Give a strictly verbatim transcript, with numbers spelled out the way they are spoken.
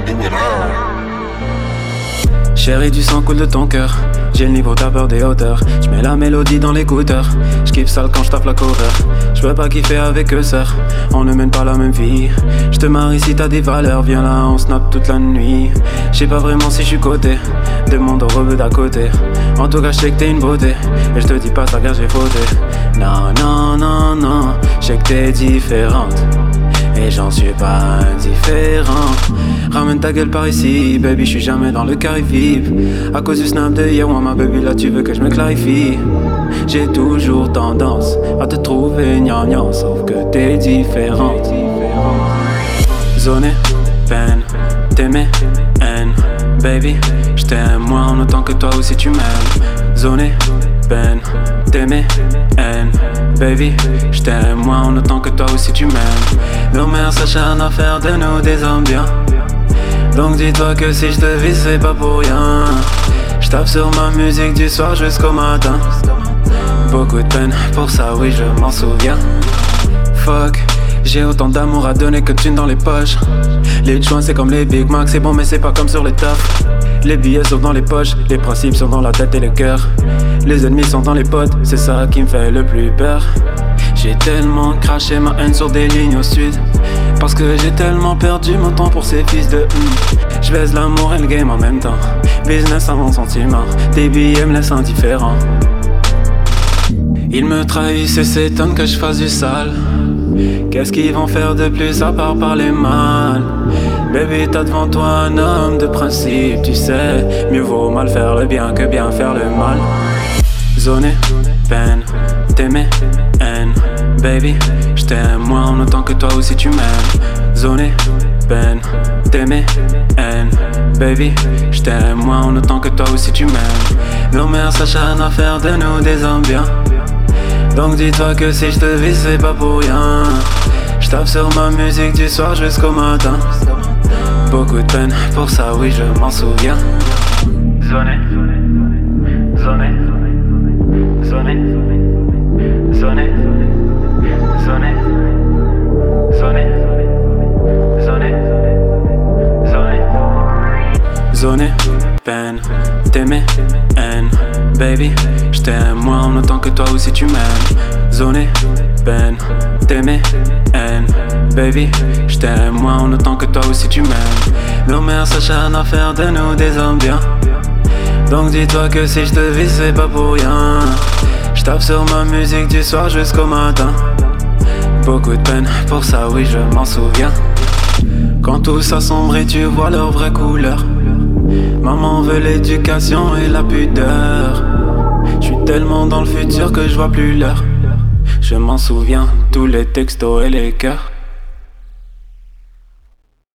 Chérie, du sang coule de ton cœur. J'ai le niveau, t'as peur des hauteurs. J'mets la mélodie dans l'écouteur. J'kiffe sale quand j'tape la cover. J'peux pas kiffer avec eux, sœur. On ne mène pas la même vie. J'te marie si t'as des valeurs. Viens là, on snap toute la nuit. J'sais pas vraiment si j'suis coté. Demande au rebeu d'à côté. En tout cas, j'sais que t'es une beauté. Et j'te dis pas ça car j'ai fauté. Non, non, non, non. J'sais que t'es différente. Et j'en suis pas indifférent. Ramène ta gueule par ici, baby, j'suis jamais dans le carré V I P. À cause du snap de Yawa, ma baby, là tu veux que je me clarifie. J'ai toujours tendance à te trouver gnangnan, sauf que t'es différente. Zoné, peine, t'aimer, haine. Baby, j't'aime moi en autant que toi aussi tu m'aimes. Zoné, peine, t'aimer, haine. Baby, j't'aime moi en autant que toi aussi tu m'aimes. Nos mères s'acharnent à faire de nous des hommes bien. Donc dis-toi que si j'te vise c'est pas pour rien. J'tape sur ma musique du soir jusqu'au matin. Beaucoup de peine, pour ça oui je m'en souviens. Fuck, j'ai autant d'amour à donner que de thunes dans les poches. Les joints c'est comme les Big Mac, c'est bon mais c'est pas comme sur les tafs. Les billets sont dans les poches, les principes sont dans la tête et le cœur. Les ennemis sont dans les potes, c'est ça qui me fait le plus peur. J'ai tellement craché ma haine sur des lignes au sud. Parce que j'ai tellement perdu mon temps pour ces fils de hum. Je baise l'amour et le game en même temps. Business avant sentiment, des billets me laissent indifférent. Ils me trahissent et s'étonnent que je fasse du sale. Qu'est-ce qu'ils vont faire de plus à part parler mal? Baby, t'as devant toi un homme de principe, tu sais. Mieux vaut mal faire le bien que bien faire le mal. Zoné, peine, t'aimer, haine. Baby, j't'aime moi en autant que toi aussi tu m'aimes. Zoné, peine, t'aimer, haine. Baby, j't'aime moi en autant que toi aussi tu m'aimes. Nos mères s'acharnent à faire de nous des hommes bien. Donc dis-toi que si j'te vise c'est pas pour rien. J'tape sur ma musique du soir jusqu'au matin. Beaucoup de peine, pour ça oui je m'en souviens. Zoné, zoné, zoné, zoné, zoné, zoné, zoné, zoné. Zoné, peine, t'aimer, haine. Baby, j't'aime moi en autant que toi aussi tu m'aimes. Zoné, peine, t'aimer, haine. Baby, j't'aime moi en autant que toi aussi tu m'aimes. Nos mères s'acharnent à faire de nous des hommes bien. Donc dis-toi que si j'te vise c'est pas pour rien. J'tape sur ma musique du soir jusqu'au matin. Beaucoup de peine, pour ça oui je m'en souviens. Quand tout s'assombrit tu vois leur vraie couleur. Maman veut l'éducation et la pudeur. J'suis tellement dans le futur que je vois plus l'heure. Je m'en souviens, tous les textos et les cœurs.